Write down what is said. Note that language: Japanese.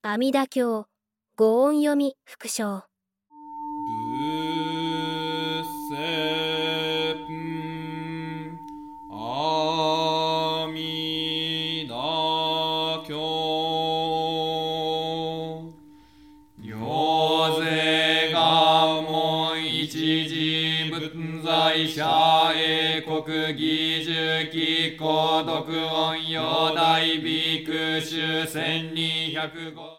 阿弥陀経御音読み復唱。 仏説阿弥陀経。行税願門一時仏在者英国義塾機構独音陽大ビク主1205